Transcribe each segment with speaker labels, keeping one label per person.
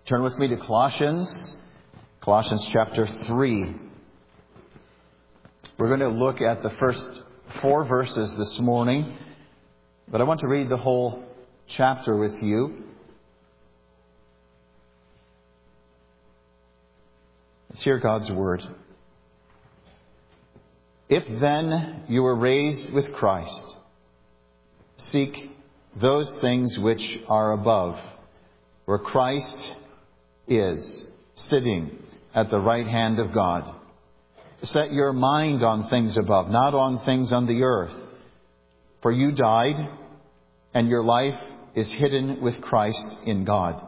Speaker 1: Turn with me to Colossians chapter 3. We're going to look at the first 4 verses this morning, but I want to read the whole chapter with you. Let's hear God's word. If then you were raised with Christ, seek those things which are above, where Christ is, sitting at the right hand of God. Set your mind on things above, not on things on the earth. For you died, and your life is hidden with Christ in God.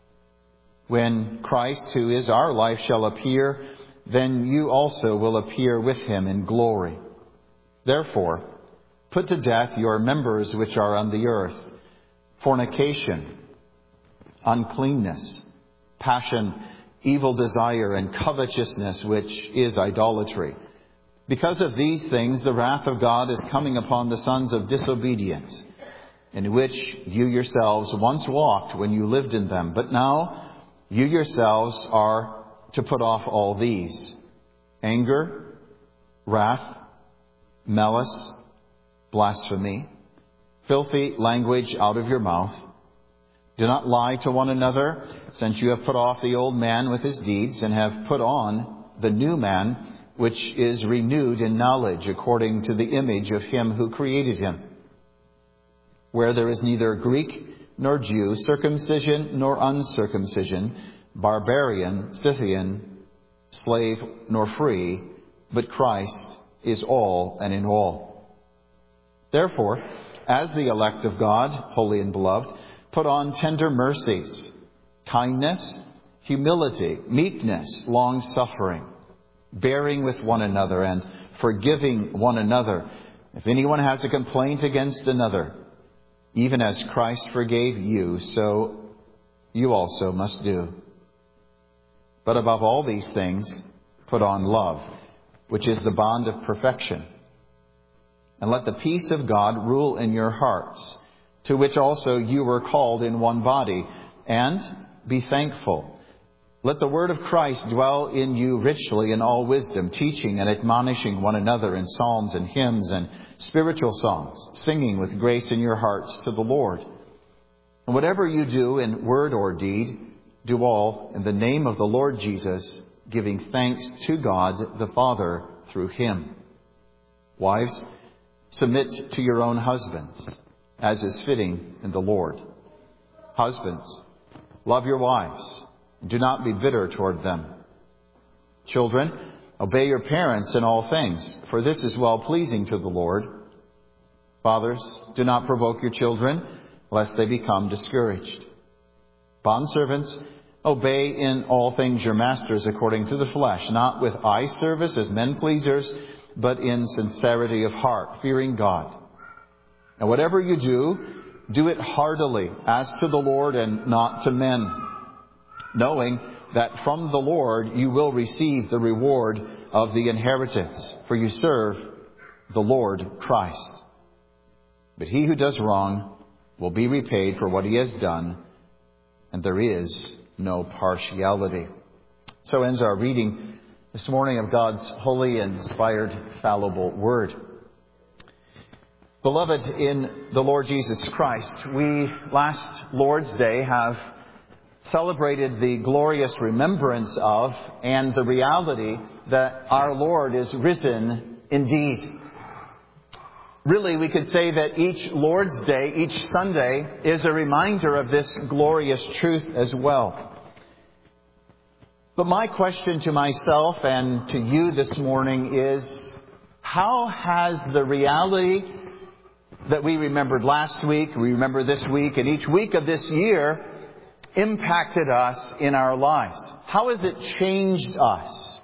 Speaker 1: When Christ, who is our life, shall appear, then you also will appear with him in glory. Therefore, put to death your members which are on the earth: fornication, uncleanness, passion, evil desire, and covetousness, which is idolatry. Because of these things, the wrath of God is coming upon the sons of disobedience, in which you yourselves once walked when you lived in them. But now you yourselves are to put off all these: anger, wrath, malice, blasphemy, filthy language out of your mouth. Do not lie to one another, since you have put off the old man with his deeds, and have put on the new man, which is renewed in knowledge according to the image of him who created him. Where there is neither Greek nor Jew, circumcision nor uncircumcision, barbarian, Scythian, slave nor free, but Christ is all and in all. Therefore, as the elect of God, holy and beloved, put on tender mercies, kindness, humility, meekness, long-suffering, bearing with one another and forgiving one another. If anyone has a complaint against another, even as Christ forgave you, so you also must do. But above all these things, put on love, which is the bond of perfection. And let the peace of God rule in your hearts, to which also you were called in one body, and be thankful. Let the word of Christ dwell in you richly in all wisdom, teaching and admonishing one another in psalms and hymns and spiritual songs, singing with grace in your hearts to the Lord. And whatever you do in word or deed, do all in the name of the Lord Jesus, giving thanks to God the Father through him. Wives, submit to your own husbands, as is fitting in the Lord. Husbands, love your wives, and do not be bitter toward them. Children, obey your parents in all things, for this is well-pleasing to the Lord. Fathers, do not provoke your children, lest they become discouraged. Bondservants, obey in all things your masters according to the flesh, not with eye service as men pleasers, but in sincerity of heart, fearing God. And whatever you do, do it heartily, as to the Lord and not to men, knowing that from the Lord you will receive the reward of the inheritance, for you serve the Lord Christ. But he who does wrong will be repaid for what he has done, and there is no partiality. So ends our reading this morning of God's holy, inspired, fallible word. Beloved in the Lord Jesus Christ, we last Lord's Day have celebrated the glorious remembrance of and the reality that our Lord is risen indeed. Really, we could say that each Lord's Day, each Sunday, is a reminder of this glorious truth as well. But my question to myself and to you this morning is, how has the reality that we remembered last week, we remember this week, and each week of this year impacted us in our lives? How has it changed us?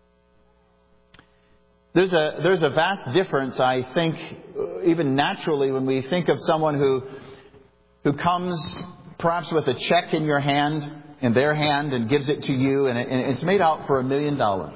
Speaker 1: There's a vast difference, I think, even naturally, when we think of someone who comes perhaps with a check in their hand, and gives it to you, and it's made out for $1 million.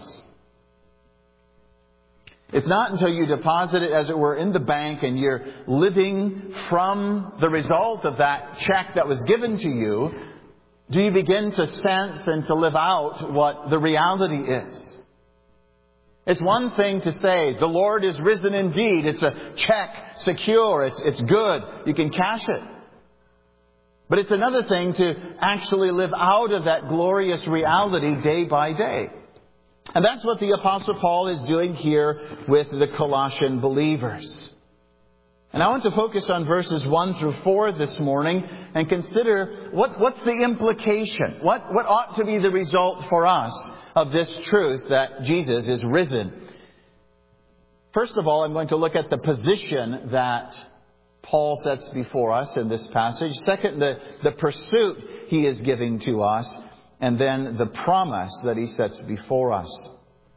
Speaker 1: It's not until you deposit it, as it were, in the bank and you're living from the result of that check that was given to you Do you begin to sense and to live out what the reality is? It's one thing to say, the Lord is risen indeed. It's a check, secure, it's good. You can cash it. But it's another thing to actually live out of that glorious reality day by day. And that's what the Apostle Paul is doing here with the Colossian believers. And I want to focus on verses 1 through 4 this morning and consider what's the implication? What ought to be the result for us of this truth that Jesus is risen? First of all, I'm going to look at the position that Paul sets before us in this passage. Second, the pursuit he is giving to us. And then the promise that he sets before us.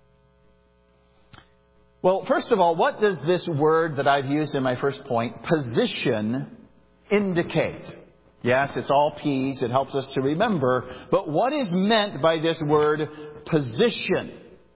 Speaker 1: Well, first of all, what does this word that I've used in my first point, position, indicate? Yes, it's all P's. It helps us to remember. But what is meant by this word position?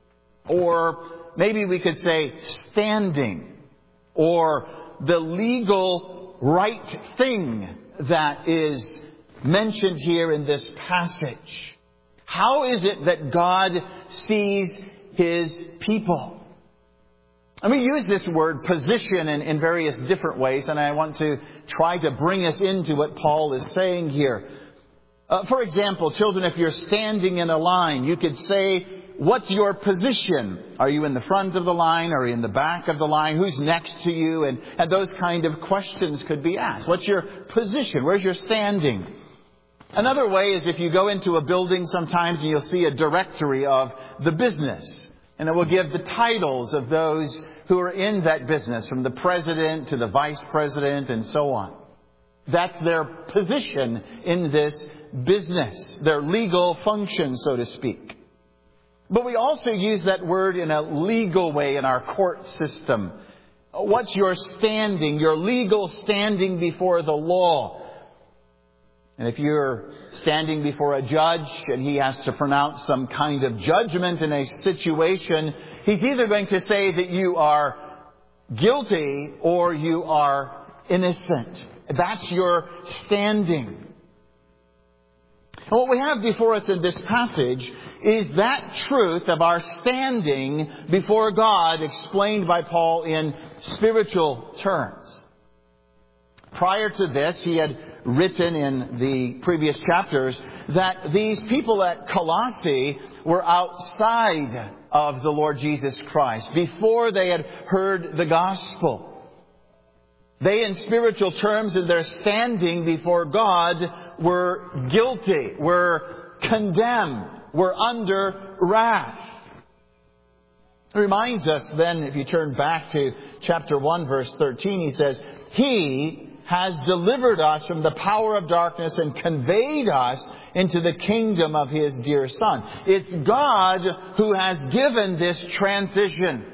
Speaker 1: Or maybe we could say standing. Or the legal right thing that is mentioned here in this passage. How is it that God sees His people? And we use this word position in various different ways, and I want to try to bring us into what Paul is saying here. For example, children, if you're standing in a line, you could say, what's your position? Are you in the front of the line? Are you in the back of the line? Who's next to you? And those kind of questions could be asked. What's your position? Where's your standing? Another way is if you go into a building sometimes and you'll see a directory of the business. And it will give the titles of those who are in that business, from the president to the vice president and so on. That's their position in this business, their legal function, so to speak. But we also use that word in a legal way in our court system. What's your standing, your legal standing before the law? And if you're standing before a judge and he has to pronounce some kind of judgment in a situation, he's either going to say that you are guilty or you are innocent. That's your standing. And what we have before us in this passage is that truth of our standing before God explained by Paul in spiritual terms. Prior to this, he had written in the previous chapters that these people at Colossae were outside of the Lord Jesus Christ before they had heard the gospel. They, in spiritual terms, in their standing before God, were guilty, were condemned, were under wrath. It reminds us then, if you turn back to chapter 1, verse 13, he says, He has delivered us from the power of darkness and conveyed us into the kingdom of His dear Son. It's God who has given this transition.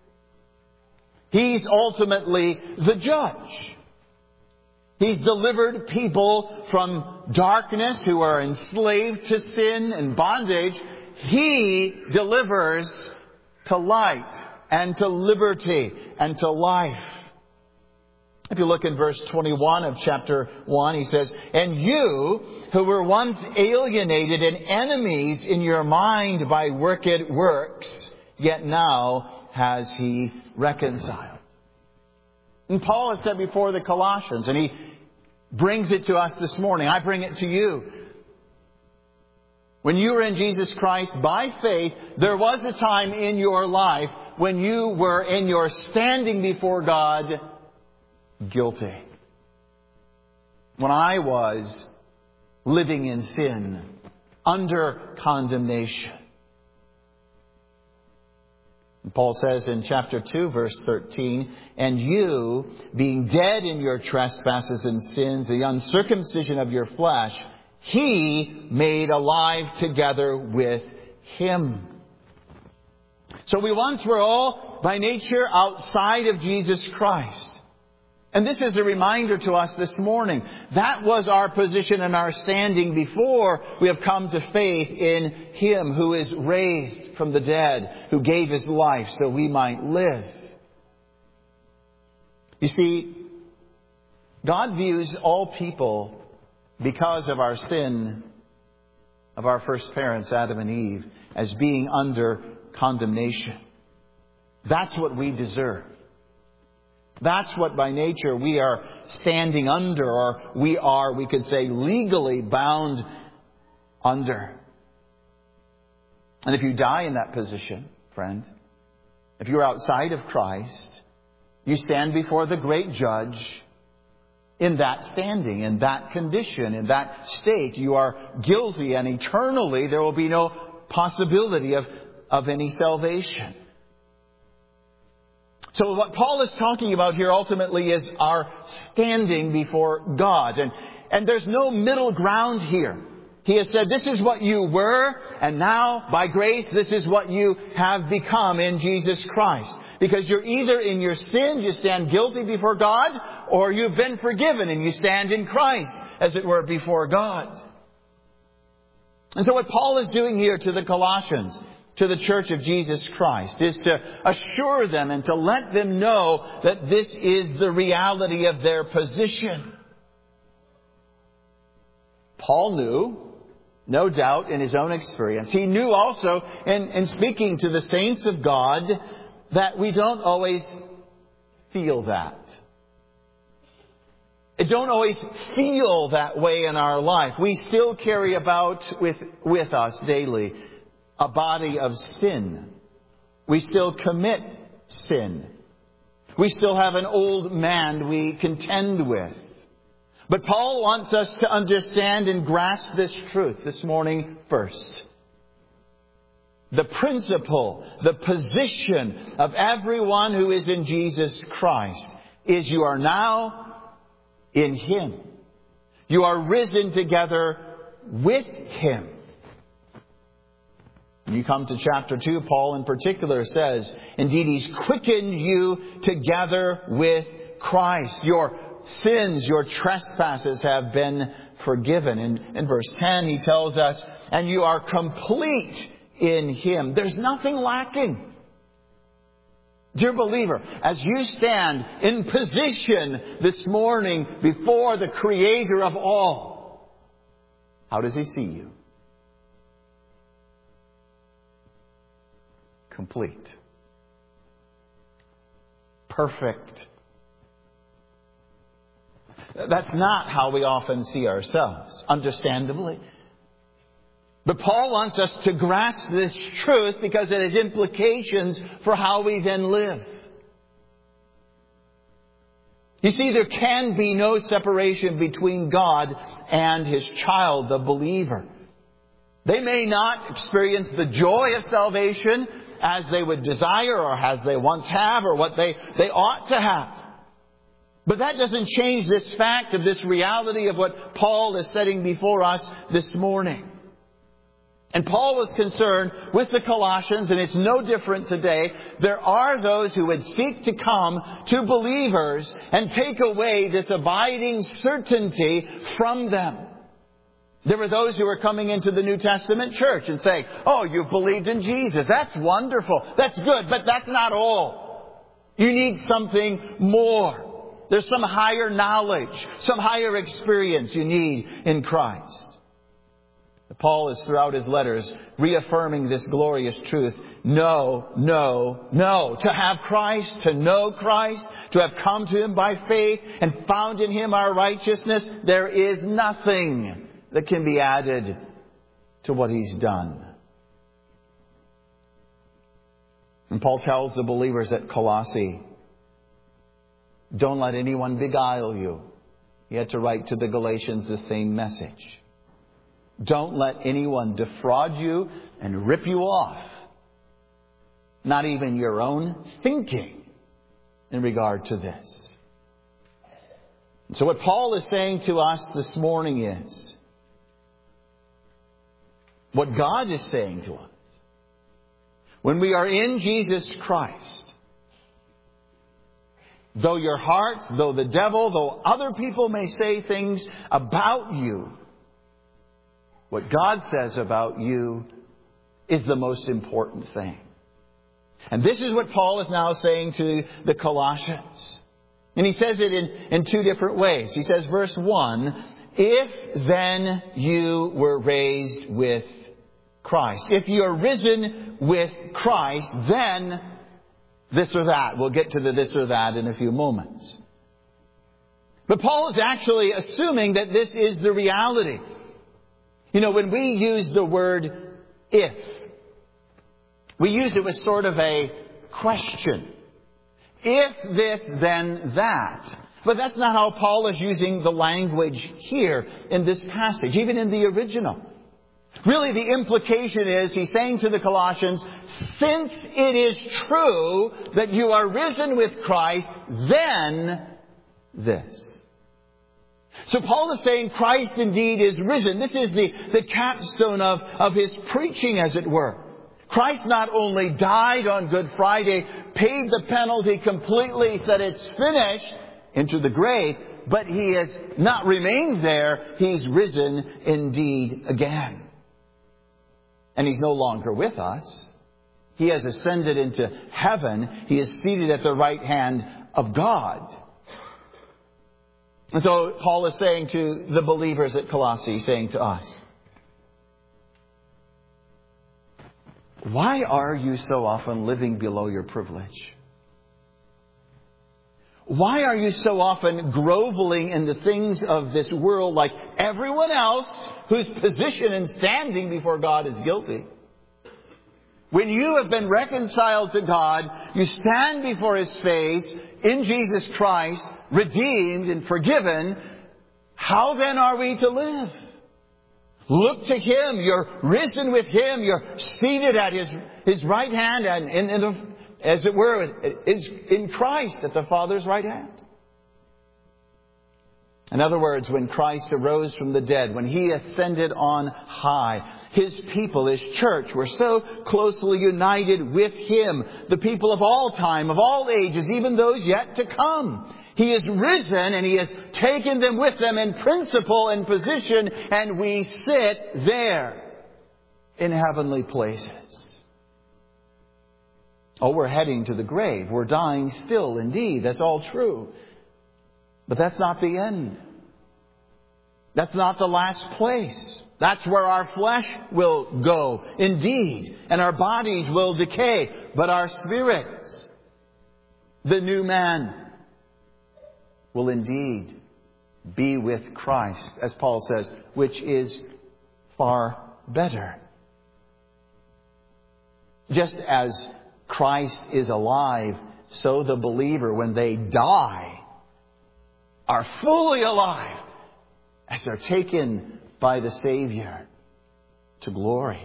Speaker 1: He's ultimately the judge. He's delivered people from darkness who are enslaved to sin and bondage. He delivers to light and to liberty and to life. If you look in verse 21 of chapter 1, he says, And you, who were once alienated and enemies in your mind by wicked works, yet now has He reconciled. And Paul has said before the Colossians, and he brings it to us this morning. I bring it to you. When you were in Jesus Christ by faith, there was a time in your life when you were in your standing before God guilty. When I was living in sin, under condemnation. And Paul says in chapter 2, verse 13, And you, being dead in your trespasses and sins, the uncircumcision of your flesh, He made alive together with Him. So we once were all by nature outside of Jesus Christ. And this is a reminder to us this morning. That was our position and our standing before we have come to faith in Him who is raised from the dead, who gave His life so we might live. You see, God views all people, because of our sin, of our first parents, Adam and Eve, as being under condemnation. That's what we deserve. That's what by nature we are standing under, or we could say, legally bound under. And if you die in that position, friend, if you're outside of Christ, you stand before the great judge in that standing, in that condition, in that state. You are guilty, and eternally there will be no possibility of any salvation. So what Paul is talking about here ultimately is our standing before God. And there's no middle ground here. He has said, this is what you were, and now, by grace, this is what you have become in Jesus Christ. Because you're either in your sins, you stand guilty before God, or you've been forgiven and you stand in Christ, as it were, before God. And so what Paul is doing here to the Colossians, to the Church of Jesus Christ, is to assure them and to let them know that this is the reality of their position. Paul knew, no doubt, in his own experience. He knew also in speaking to the saints of God that we don't always feel that. It don't always feel that way in our life. We still carry about with us daily a body of sin. We still commit sin. We still have an old man we contend with. But Paul wants us to understand and grasp this truth this morning first. The principle, the position of everyone who is in Jesus Christ is you are now in Him. You are risen together with Him. When you come to chapter 2, Paul in particular says, indeed, He's quickened you together with Christ. Your sins, your trespasses have been forgiven. In verse 10, he tells us, and you are complete in Him. There's nothing lacking. Dear believer, as you stand in position this morning before the Creator of all, how does He see you? Complete. Perfect. That's not how we often see ourselves, understandably. But Paul wants us to grasp this truth because it has implications for how we then live. You see, there can be no separation between God and His child, the believer. They may not experience the joy of salvation as they would desire or as they once have or what they ought to have. But that doesn't change this fact of this reality of what Paul is setting before us this morning. And Paul was concerned with the Colossians, and it's no different today. There are those who would seek to come to believers and take away this abiding certainty from them. There were those who were coming into the New Testament church and saying, oh, you've believed in Jesus. That's wonderful. That's good. But that's not all. You need something more. There's some higher knowledge, some higher experience you need in Christ. Paul is throughout his letters reaffirming this glorious truth. No, no, no. To have Christ, to know Christ, to have come to Him by faith and found in Him our righteousness, there is nothing that can be added to what He's done. And Paul tells the believers at Colossae, don't let anyone beguile you. He had to write to the Galatians the same message. Don't let anyone defraud you and rip you off. Not even your own thinking in regard to this. So what Paul is saying to us this morning is, what God is saying to us, when we are in Jesus Christ, though your hearts, though the devil, though other people may say things about you, what God says about you is the most important thing. And this is what Paul is now saying to the Colossians. And he says it in two different ways. He says, verse 1, if then you were raised with Christ. If you are risen with Christ, then this or that. We'll get to the this or that in a few moments. But Paul is actually assuming that this is the reality. You know, when we use the word if, we use it with sort of a question. If this, then that. But that's not how Paul is using the language here in this passage, even in the original. Really, the implication is he's saying to the Colossians, since it is true that you are risen with Christ, then this. So Paul is saying Christ indeed is risen. This is the capstone of his preaching, as it were. Christ not only died on Good Friday, paid the penalty completely, said it's finished, into the grave, but he has not remained there. He's risen indeed again. And he's no longer with us. He has ascended into heaven. He is seated at the right hand of God. And so Paul is saying to the believers at Colossae, saying to us, why are you so often living below your privilege? Why are you so often groveling in the things of this world like everyone else whose position and standing before God is guilty? When you have been reconciled to God, you stand before His face in Jesus Christ, redeemed and forgiven. How then are we to live? Look to Him. You're risen with Him. You're seated at His right hand and as it were, is in Christ at the Father's right hand. In other words, when Christ arose from the dead, when He ascended on high, His people, His church, were so closely united with Him. The people of all time, of all ages, even those yet to come. He is risen and He has taken them with them in principle and position, and we sit there in heavenly places. Oh, we're heading to the grave. We're dying still, indeed. That's all true. But that's not the end. That's not the last place. That's where our flesh will go, indeed. And our bodies will decay. But our spirits, the new man, will indeed be with Christ, as Paul says, which is far better. Just as Christ is alive, so the believer, when they die, are fully alive as they're taken by the Savior to glory.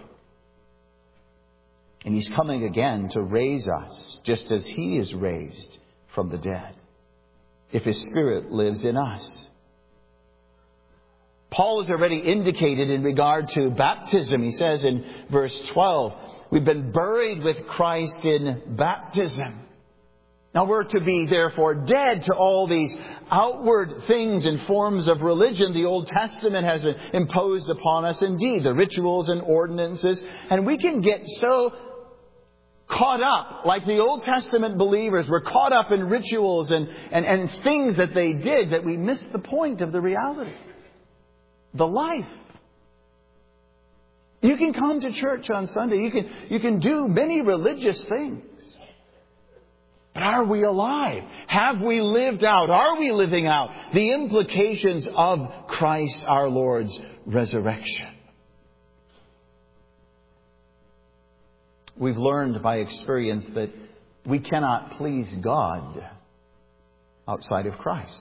Speaker 1: And He's coming again to raise us, just as He is raised from the dead, if His Spirit lives in us. Paul has already indicated in regard to baptism. He says in verse 12, we've been buried with Christ in baptism. Now we're to be therefore dead to all these outward things and forms of religion the Old Testament has imposed upon us, indeed, the rituals and ordinances. And we can get so caught up, like the Old Testament believers were caught up in rituals and things that they did, that we miss the point of the reality. The life. You can come to church on Sunday. You can do many religious things. But are we alive? Have we lived out? Are we living out the implications of Christ our Lord's resurrection? We've learned by experience that we cannot please God outside of Christ.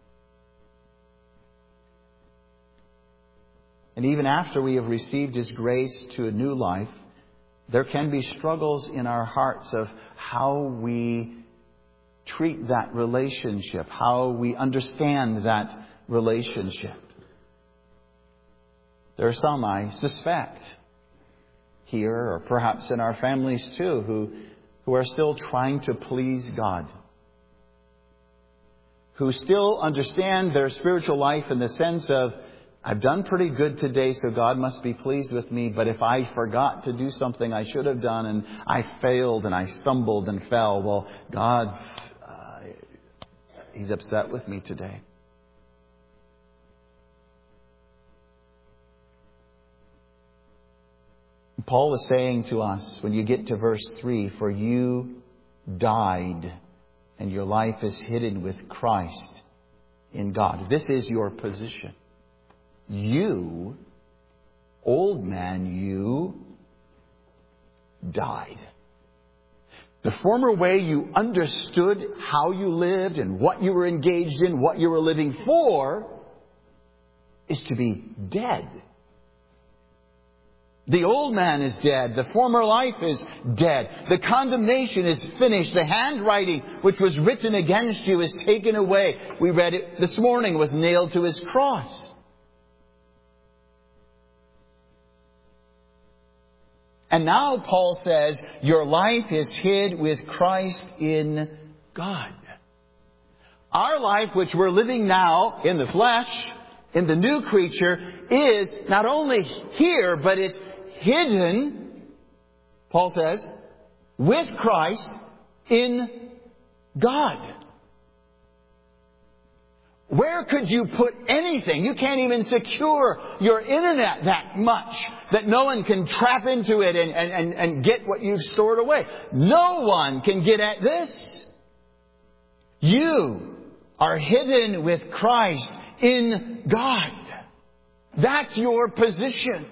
Speaker 1: And even after we have received His grace to a new life, there can be struggles in our hearts of how we treat that relationship, how we understand that relationship. There are some, I suspect, here or perhaps in our families too, who are still trying to please God, who still understand their spiritual life in the sense of, I've done pretty good today, so God must be pleased with me. But if I forgot to do something I should have done and I failed and I stumbled and fell, well, God, He's upset with me today. Paul is saying to us, when you get to verse 3, for you died, and your life is hidden with Christ in God. This is your position. You, old man, you died. The former way you understood how you lived and what you were engaged in, what you were living for, is to be dead. The old man is dead. The former life is dead. The condemnation is finished. The handwriting which was written against you is taken away. We read it this morning, was nailed to His cross. And now Paul says, your life is hid with Christ in God. Our life, which we're living now in the flesh, in the new creature, is not only here, but it's hidden, Paul says, with Christ in God. Where could you put anything? You can't even secure your internet that much that no one can trap into it and get what you've stored away. No one can get at this. You are hidden with Christ in God. That's your position.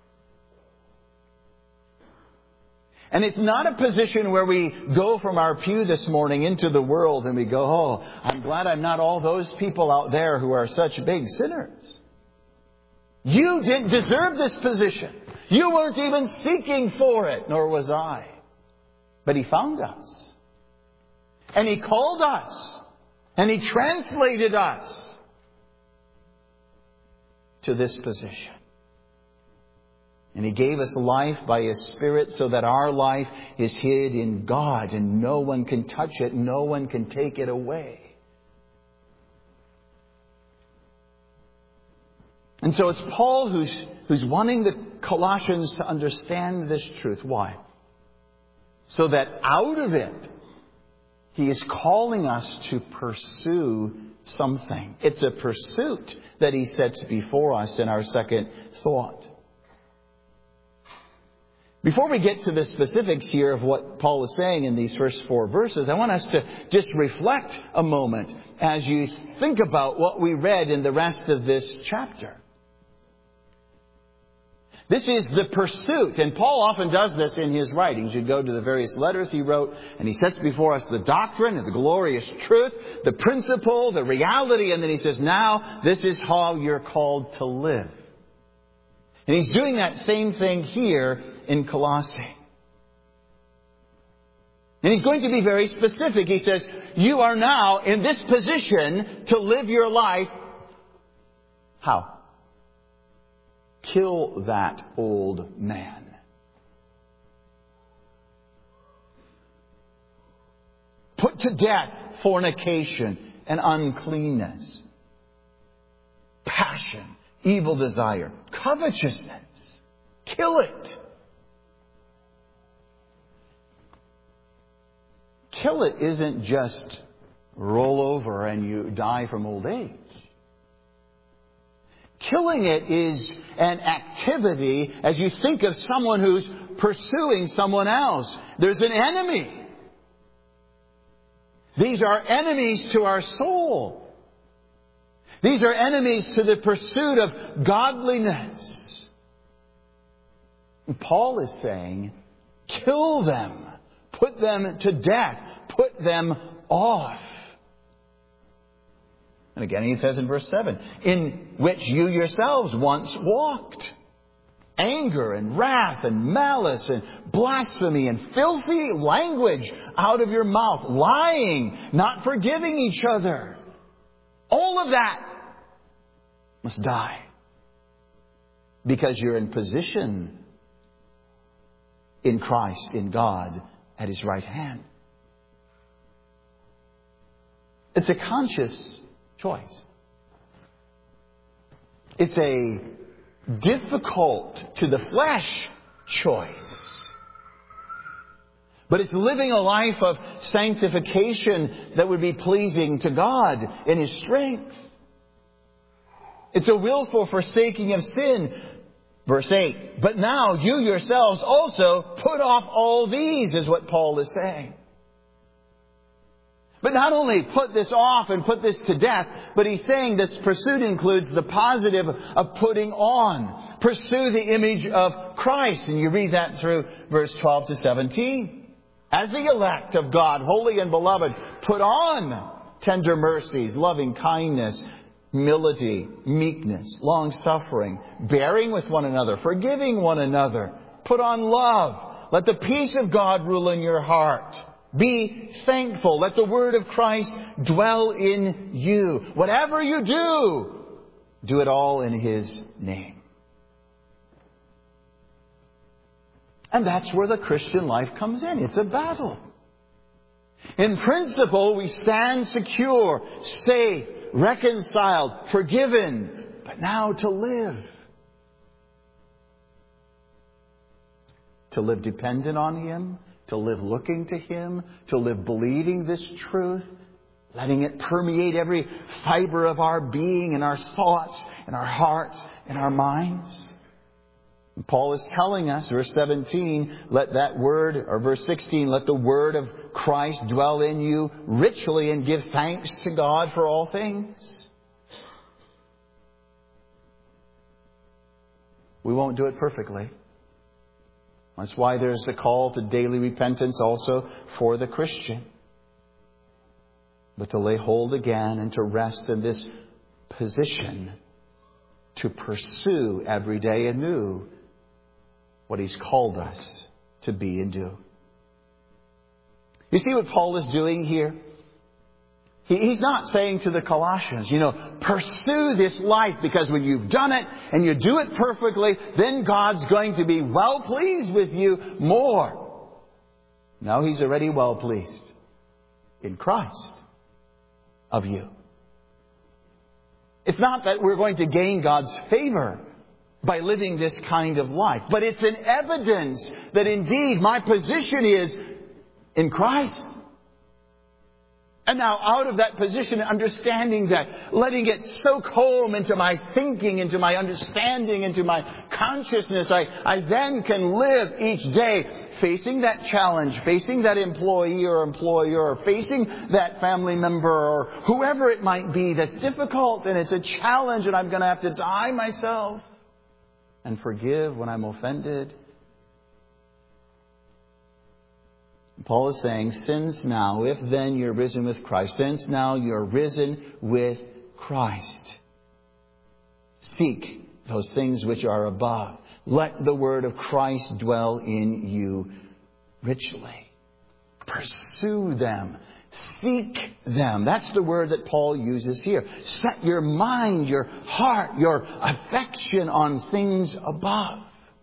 Speaker 1: And it's not a position where we go from our pew this morning into the world and we go, oh, I'm glad I'm not all those people out there who are such big sinners. You didn't deserve this position. You weren't even seeking for it, nor was I. But He found us. And He called us. And He translated us to this position. And He gave us life by His Spirit so that our life is hid in God and no one can touch it. No one can take it away. And so it's Paul who's wanting the Colossians to understand this truth. Why? So that out of it, he is calling us to pursue something. It's a pursuit that he sets before us in our second thought. Before we get to the specifics here of what Paul is saying in these first 4 verses, I want us to just reflect a moment as you think about what we read in the rest of this chapter. This is the pursuit, and Paul often does this in his writings. You go to the various letters he wrote, and he sets before us the doctrine, the glorious truth, the principle, the reality, and then he says, now this is how you're called to live. And he's doing that same thing here in Colossae. And he's going to be very specific. He says, you are now in this position to live your life. How? Kill that old man. Put to death fornication and uncleanness, passion, evil desire, covetousness. Kill it. Kill it isn't just roll over and you die from old age. Killing it is an activity as you think of someone who's pursuing someone else. There's an enemy. These are enemies to our soul. These are enemies to the pursuit of godliness. And Paul is saying, kill them. Put them to death. Put them off. And again, he says in verse 7, in which you yourselves once walked. Anger and wrath and malice and blasphemy and filthy language out of your mouth. Lying, not forgiving each other. All of that must die. Because you're in position in Christ, in God, at His right hand. It's a conscious choice. It's a difficult to the flesh choice. But it's living a life of sanctification that would be pleasing to God in His strength. It's a willful forsaking of sin Verse 8, but now you yourselves also put off all these, is what Paul is saying. But not only put this off and put this to death, but he's saying this pursuit includes the positive of putting on. Pursue the image of Christ. And you read that through verse 12 to 17. As the elect of God, holy and beloved, put on tender mercies, loving kindness, humility, meekness, long-suffering, bearing with one another, forgiving one another. Put on love. Let the peace of God rule in your heart. Be thankful. Let the word of Christ dwell in you. Whatever you do, do it all in His name. And that's where the Christian life comes in. It's a battle. In principle, we stand secure, safe, reconciled, forgiven. But now to live. To live dependent on Him. To live looking to Him, to live believing this truth, letting it permeate every fiber of our being and our thoughts and our hearts and our minds. And Paul is telling us, verse 17, let that word, or verse 16, let the word of Christ dwell in you richly and give thanks to God for all things. We won't do it perfectly. That's why there's a call to daily repentance also for the Christian. But to lay hold again and to rest in this position to pursue every day anew what He's called us to be and do. You see what Paul is doing here? He's not saying to the Colossians, pursue this life because when you've done it and you do it perfectly, then God's going to be well pleased with you more. No, He's already well pleased in Christ of you. It's not that we're going to gain God's favor by living this kind of life, but it's an evidence that indeed my position is in Christ. And now out of that position, understanding that, letting it soak home into my thinking, into my understanding, into my consciousness, I then can live each day facing that challenge, facing that employee or employer, or facing that family member or whoever it might be that's difficult and it's a challenge and I'm going to have to die myself and forgive when I'm offended. Paul is saying, since now, if then you're risen with Christ, since now you're risen with Christ, seek those things which are above. Let the word of Christ dwell in you richly. Pursue them. Seek them. That's the word that Paul uses here. Set your mind, your heart, your affection on things above.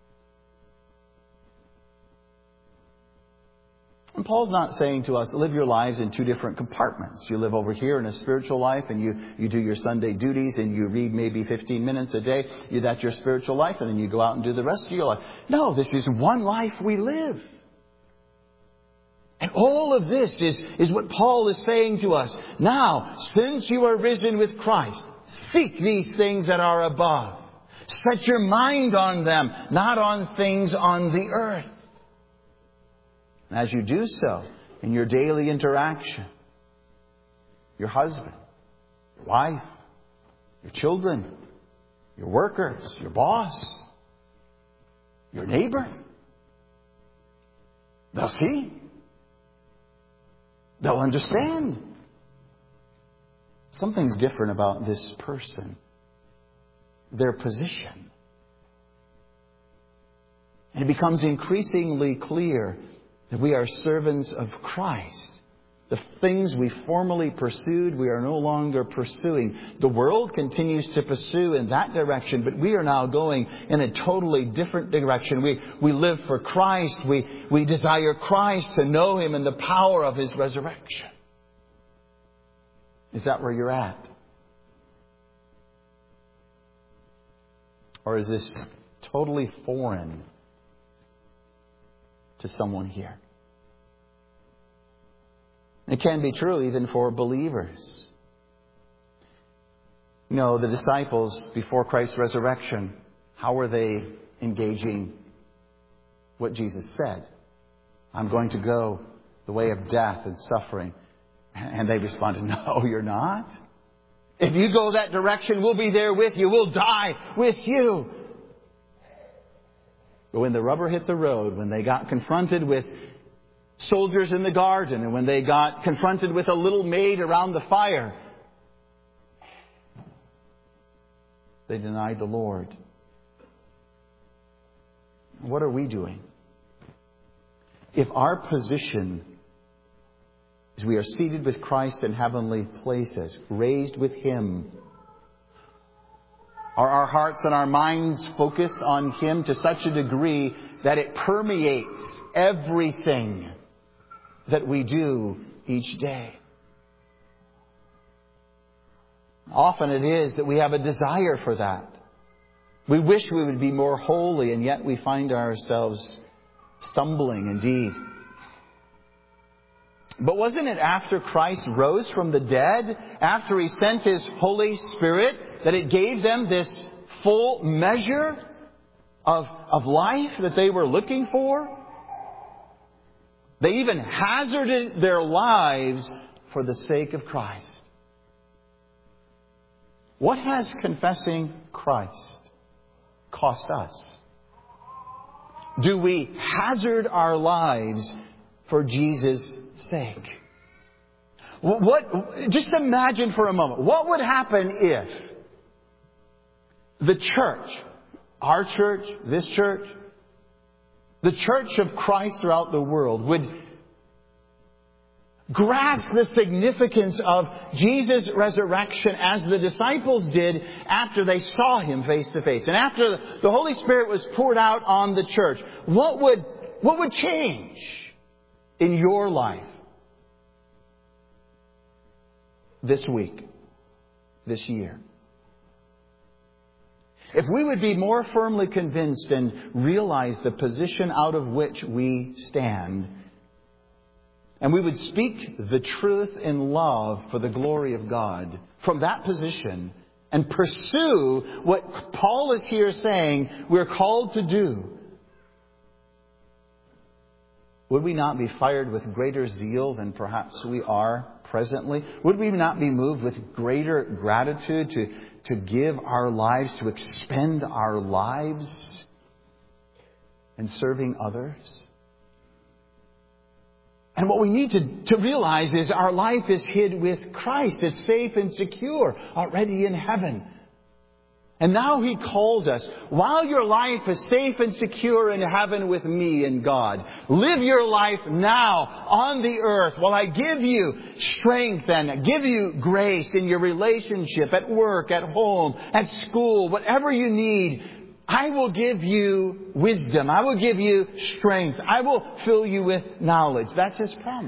Speaker 1: And Paul's not saying to us, live your lives in two different compartments. You live over here in a spiritual life and you do your Sunday duties and you read maybe 15 minutes a day. That's your spiritual life, and then you go out and do the rest of your life. No, this is one life we live. And all of this is what Paul is saying to us. Now, since you are risen with Christ, seek these things that are above. Set your mind on them, not on things on the earth. And as you do so in your daily interaction, your husband, your wife, your children, your workers, your boss, your neighbor, they'll see. They'll understand. Something's different about this person. Their position. And it becomes increasingly clear that we are servants of Christ. The things we formerly pursued, we are no longer pursuing. The world continues to pursue in that direction, but we are now going in a totally different direction. We live for Christ. We desire Christ, to know Him and the power of His resurrection. Is that where you're at? Or is this totally foreign to someone here? It can be true even for believers. The disciples before Christ's resurrection, how were they engaging what Jesus said. I'm going to go the way of death and suffering. And they responded, no, you're not. If you go that direction, we'll be there with you. We'll die with you. But when the rubber hit the road, when they got confronted with soldiers in the garden, and when they got confronted with a little maid around the fire, they denied the Lord. What are we doing? If our position is we are seated with Christ in heavenly places, raised with Him, are our hearts and our minds focused on Him to such a degree that it permeates everything that we do each day? Often it is that we have a desire for that. We wish we would be more holy, and yet we find ourselves stumbling indeed. But wasn't it after Christ rose from the dead, after He sent His Holy Spirit, that it gave them this full measure of life that they were looking for? They even hazarded their lives for the sake of Christ. What has confessing Christ cost us? Do we hazard our lives for Jesus' sake? Just imagine for a moment, what would happen if the church, our church, this church, the church of Christ throughout the world would grasp the significance of Jesus' resurrection as the disciples did after they saw Him face to face, and after the Holy Spirit was poured out on the church? What would change in your life this week, this year? If we would be more firmly convinced and realize the position out of which we stand, and we would speak the truth in love for the glory of God from that position and pursue what Paul is here saying we're called to do, would we not be fired with greater zeal than perhaps we are presently? Would we not be moved with greater gratitude to give our lives, to expend our lives in serving others? And what we need to realize is our life is hid with Christ. It's safe and secure, already in heaven. And now He calls us, while your life is safe and secure in heaven with me and God, live your life now on the earth while I give you strength and give you grace in your relationship, at work, at home, at school, whatever you need. I will give you wisdom. I will give you strength. I will fill you with knowledge. That's His promise.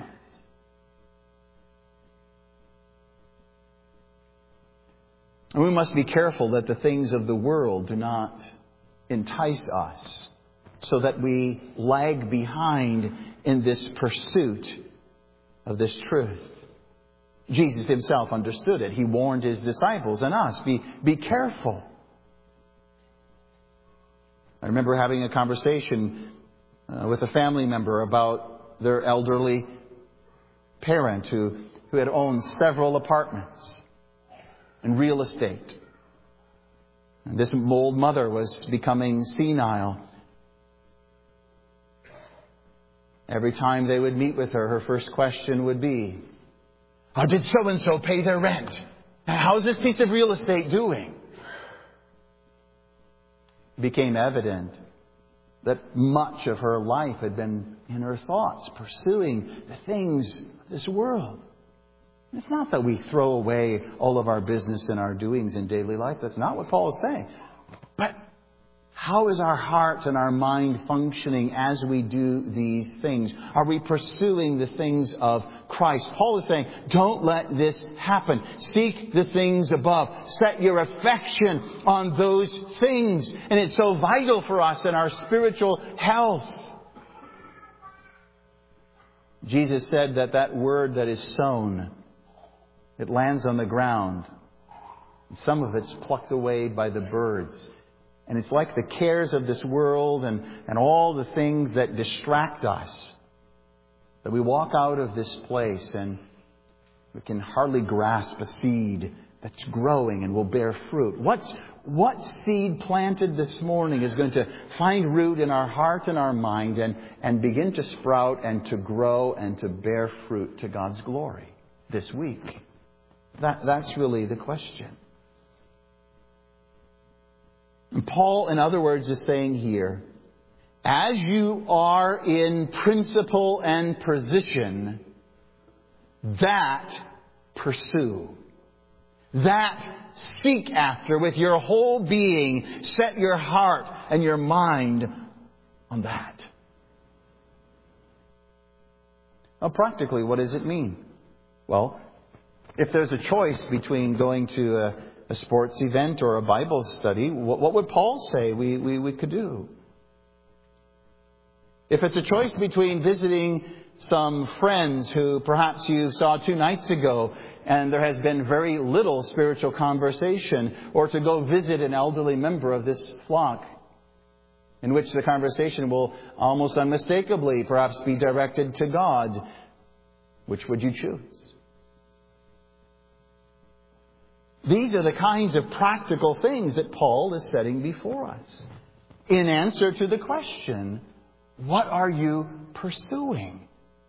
Speaker 1: And we must be careful that the things of the world do not entice us, so that we lag behind in this pursuit of this truth. Jesus Himself understood it. He warned His disciples and us, be careful. I remember having a conversation with a family member about their elderly parent who had owned several apartments and real estate. And this old mother was becoming senile. Every time they would meet with her, her first question would be, "How did so-and-so pay their rent? How's this piece of real estate doing?" It became evident that much of her life had been in her thoughts, pursuing the things of this world. It's not that we throw away all of our business and our doings in daily life. That's not what Paul is saying. But how is our heart and our mind functioning as we do these things? Are we pursuing the things of Christ? Paul is saying, don't let this happen. Seek the things above. Set your affection on those things. And it's so vital for us in our spiritual health. Jesus said that word that is sown, it lands on the ground. Some of it's plucked away by the birds. And it's like the cares of this world and all the things that distract us, that we walk out of this place and we can hardly grasp a seed that's growing and will bear fruit. What seed planted this morning is going to find root in our heart and our mind and begin to sprout and to grow and to bear fruit to God's glory this week? That's really the question. And Paul, in other words, is saying here, as you are in principle and position, that pursue. That seek after with your whole being. Set your heart and your mind on that. Now, practically, what does it mean? Well, if there's a choice between going to a sports event or a Bible study, what would Paul say we could do? If it's a choice between visiting some friends who perhaps you saw 2 nights ago and there has been very little spiritual conversation, or to go visit an elderly member of this flock in which the conversation will almost unmistakably perhaps be directed to God, which would you choose? These are the kinds of practical things that Paul is setting before us in answer to the question, what are you pursuing?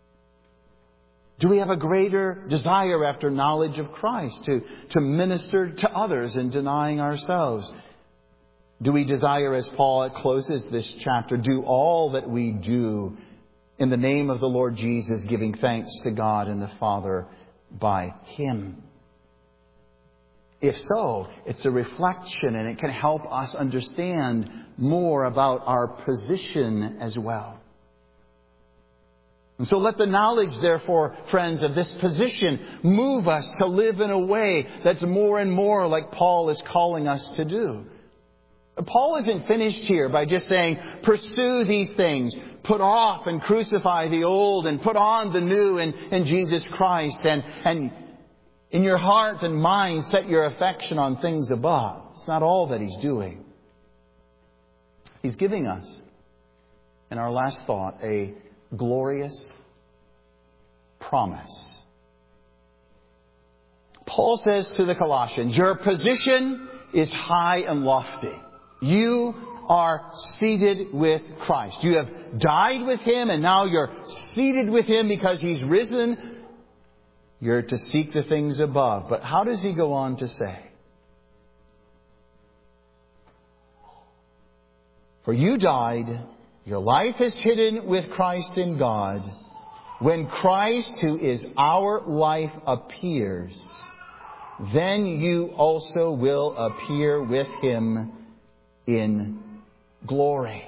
Speaker 1: Do we have a greater desire after knowledge of Christ to minister to others in denying ourselves? Do we desire, as Paul closes this chapter, do all that we do in the name of the Lord Jesus, giving thanks to God and the Father by Him? If so, it's a reflection and it can help us understand more about our position as well. And so let the knowledge, therefore, friends, of this position move us to live in a way that's more and more like Paul is calling us to do. Paul isn't finished here by just saying, pursue these things, put off and crucify the old and put on the new in Jesus Christ, and in your heart and mind set your affection on things above. It's not all that he's doing. He's giving us, in our last thought, a glorious promise. Paul says to the Colossians, your position is high and lofty. You are seated with Christ. You have died with Him and now you're seated with Him because He's risen. You're to seek the things above. But how does he go on to say? For you died, your life is hidden with Christ in God. When Christ, who is our life, appears, then you also will appear with Him in glory.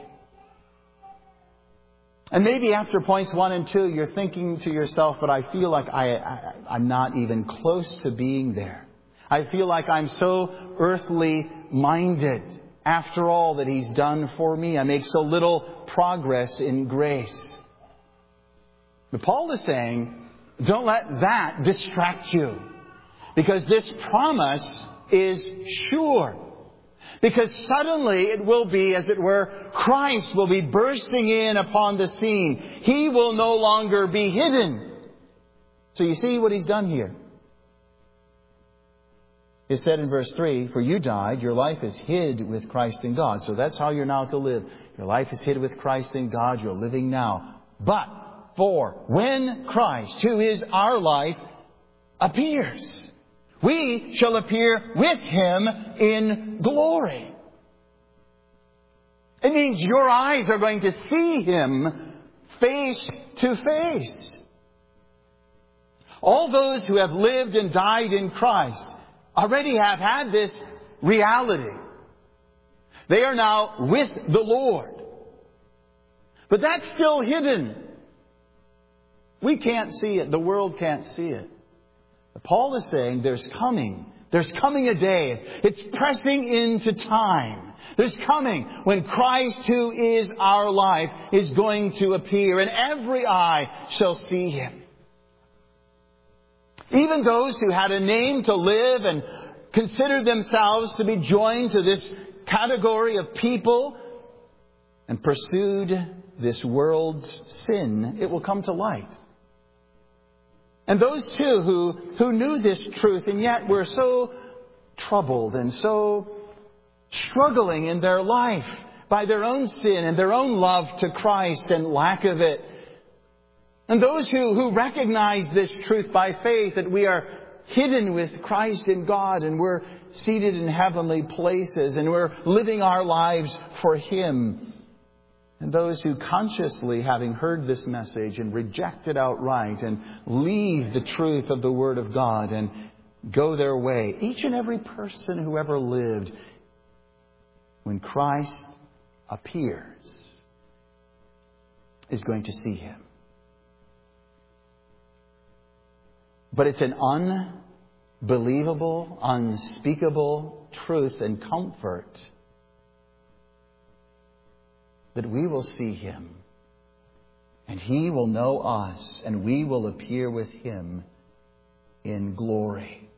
Speaker 1: And maybe after points 1 and 2, you're thinking to yourself, but I feel like I'm not even close to being there. I feel like I'm so earthly minded after all that He's done for me. I make so little progress in grace. But Paul is saying, don't let that distract you. Because this promise is sure. Because suddenly it will be, as it were, Christ will be bursting in upon the scene. He will no longer be hidden. So you see what he's done here. It said in verse 3, for you died, your life is hid with Christ in God. So that's how you're now to live. Your life is hid with Christ in God. You're living now. But for when Christ, who is our life, appears, we shall appear with Him in glory. It means your eyes are going to see Him face to face. All those who have lived and died in Christ already have had this reality. They are now with the Lord. But that's still hidden. We can't see it. The world can't see it. Paul is saying there's coming a day. It's pressing into time. There's coming when Christ, who is our life, is going to appear and every eye shall see Him. Even those who had a name to live and considered themselves to be joined to this category of people and pursued this world's sin, it will come to light. And those too who knew this truth and yet were so troubled and so struggling in their life by their own sin and their own love to Christ and lack of it. And those who recognize this truth by faith, that we are hidden with Christ in God and we're seated in heavenly places and we're living our lives for Him. And those who consciously, having heard this message and reject it outright and leave the truth of the Word of God and go their way, each and every person who ever lived, when Christ appears, is going to see Him. But it's an unbelievable, unspeakable truth and comfort that we will see Him and He will know us and we will appear with Him in glory.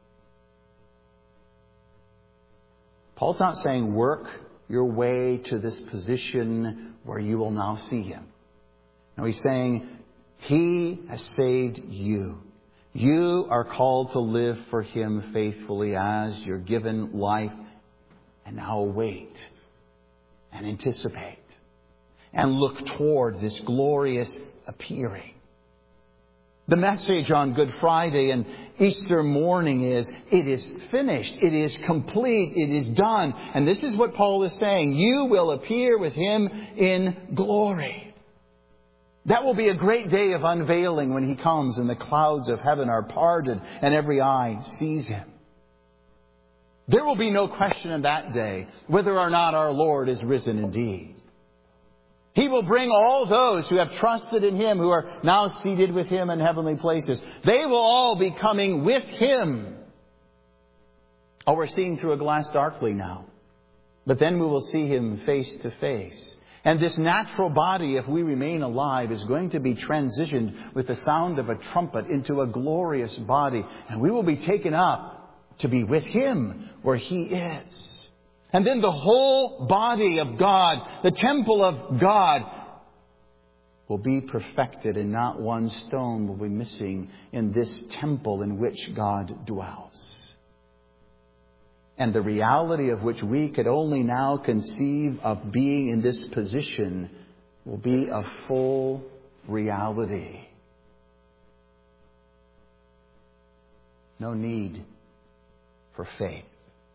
Speaker 1: Paul's not saying work your way to this position where you will now see Him. No, he's saying He has saved you. You are called to live for Him faithfully as your given life, and now wait and anticipate and look toward this glorious appearing. The message on Good Friday and Easter morning is, it is finished, it is complete, it is done. And this is what Paul is saying. You will appear with Him in glory. That will be a great day of unveiling when He comes and the clouds of heaven are parted and every eye sees Him. There will be no question in that day whether or not our Lord is risen indeed. He will bring all those who have trusted in Him, who are now seated with Him in heavenly places. They will all be coming with Him. Oh, we're seeing through a glass darkly now. But then we will see Him face to face. And this natural body, if we remain alive, is going to be transitioned with the sound of a trumpet into a glorious body. And we will be taken up to be with Him where He is. And then the whole body of God, the temple of God, will be perfected, and not one stone will be missing in this temple in which God dwells. And the reality of which we could only now conceive of being in this position will be a full reality. No need for faith.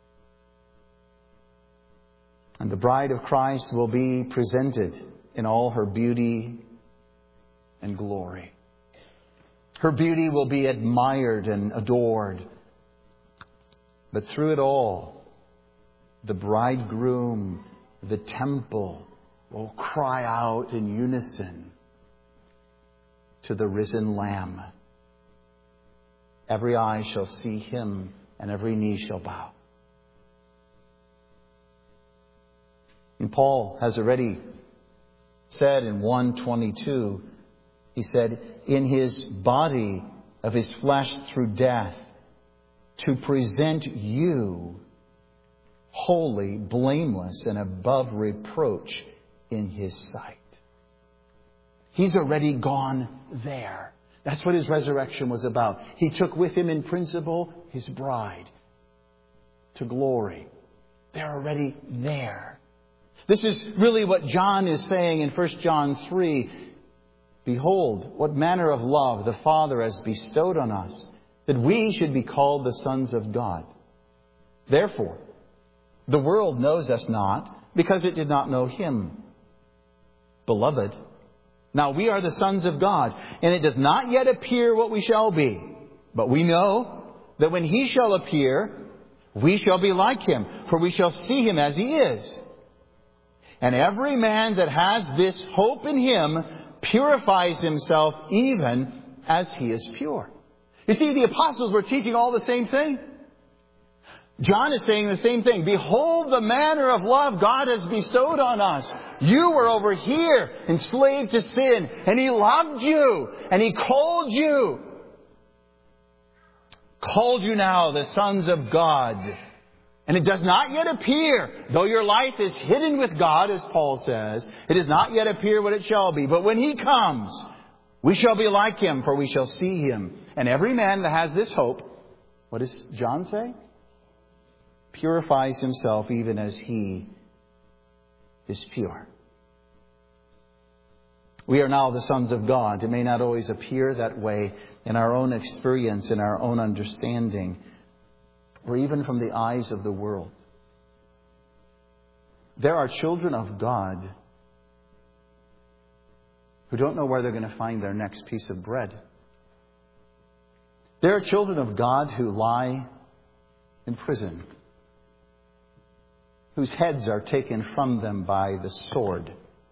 Speaker 1: And the bride of Christ will be presented in all her beauty and glory. Her beauty will be admired and adored. But through it all, the bridegroom, the temple, will cry out in unison to the risen Lamb. Every eye shall see Him, and every knee shall bow. And Paul has already said in 1:22, he said, in His body of His flesh through death, to present you holy, blameless, and above reproach in His sight. He's already gone there. That's what His resurrection was about. He took with Him in principle His bride to glory. They're already there. This is really what John is saying in 1 John 3. Behold, what manner of love the Father has bestowed on us, that we should be called the sons of God. Therefore, the world knows us not, because it did not know Him. Beloved, now we are the sons of God, and it does not yet appear what we shall be. But we know that when He shall appear, we shall be like Him, for we shall see Him as He is. And every man that has this hope in Him purifies himself even as He is pure. You see, the apostles were teaching all the same thing. John is saying the same thing. Behold the manner of love God has bestowed on us. You were over here enslaved to sin, and He loved you, and He called you. Called you now the sons of God. And it does not yet appear, though your life is hidden with God, as Paul says, it does not yet appear what it shall be. But when He comes, we shall be like Him, for we shall see Him. And every man that has this hope, what does John say? Purifies himself even as He is pure. We are now the sons of God. It may not always appear that way in our own experience, in our own understanding, or even from the eyes of the world. There are children of God who don't know where they're going to find their next piece of bread. There are children of God who lie in prison, whose heads are taken from them by the sword.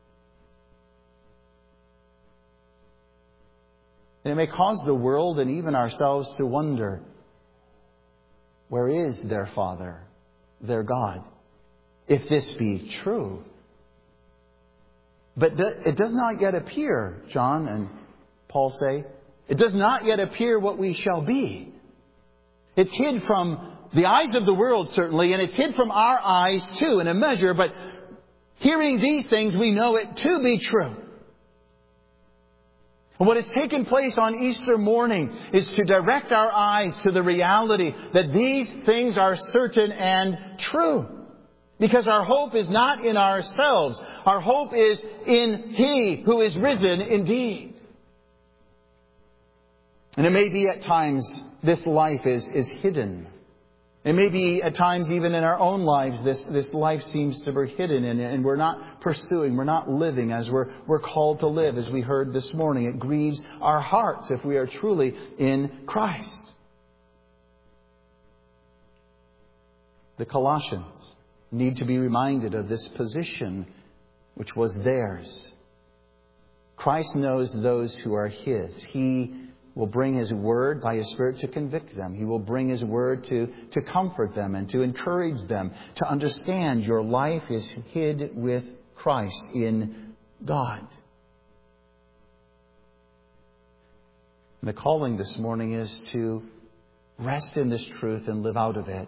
Speaker 1: And it may cause the world and even ourselves to wonder, where is their Father, their God, if this be true? But it does not yet appear, John and Paul say, it does not yet appear what we shall be. It's hid from the eyes of the world, certainly, and it's hid from our eyes, too, in a measure. But hearing these things, we know it to be true. And what has taken place on Easter morning is to direct our eyes to the reality that these things are certain and true. Because our hope is not in ourselves. Our hope is in He who is risen indeed. And it may be at times this life is hidden. It may be at times even in our own lives this life seems to be hidden and we're not pursuing, we're not living as we're called to live, as we heard this morning. It grieves our hearts if we are truly in Christ. The Colossians need to be reminded of this position which was theirs. Christ knows those who are His. He will bring His Word by His Spirit to convict them. He will bring His Word to comfort them and to encourage them to understand your life is hid with Christ in God. And the calling this morning is to rest in this truth and live out of it.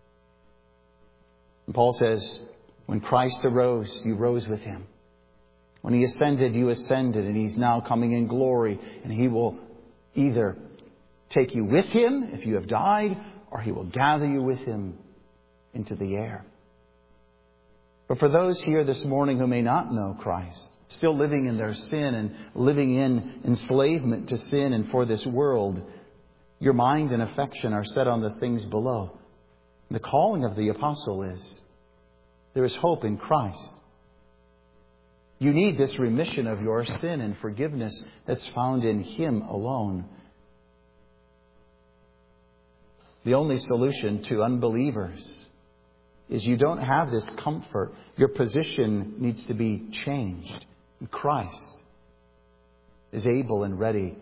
Speaker 1: And Paul says, when Christ arose, you rose with Him. When He ascended, you ascended, and He's now coming in glory, and He will either take you with Him if you have died, or He will gather you with Him into the air. But for those here this morning who may not know Christ, still living in their sin and living in enslavement to sin and for this world, your mind and affection are set on the things below. The calling of the apostle is, there is hope in Christ. You need this remission of your sin and forgiveness that's found in Him alone. The only solution to unbelievers is you don't have this comfort. Your position needs to be changed. And Christ is able and ready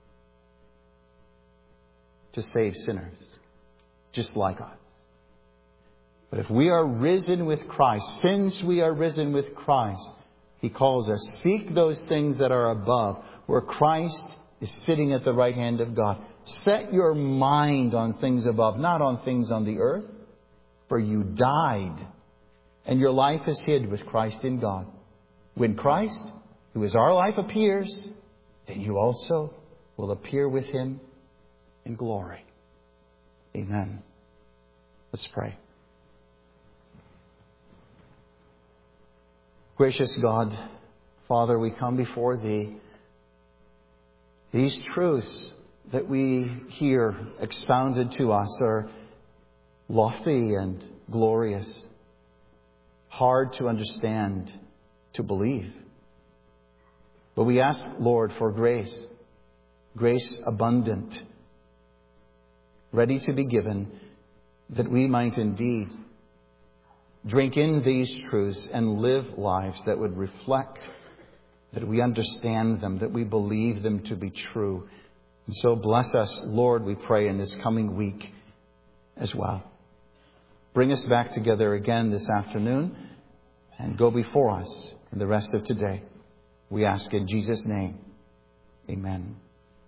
Speaker 1: to save sinners, just like us. But if we are risen with Christ, since we are risen with Christ, He calls us, seek those things that are above, where Christ is sitting at the right hand of God. Set your mind on things above, not on things on the earth. For you died, and your life is hid with Christ in God. When Christ, who is our life, appears, then you also will appear with Him in glory. Amen. Let's pray. Gracious God, Father, we come before Thee. These truths that we hear expounded to us are lofty and glorious, hard to understand, to believe. But we ask, Lord, for grace, grace abundant, ready to be given, that we might indeed drink in these truths and live lives that would reflect that we understand them, that we believe them to be true. And so bless us, Lord, we pray, in this coming week as well. Bring us back together again this afternoon and go before us in the rest of today. We ask in Jesus' name. Amen.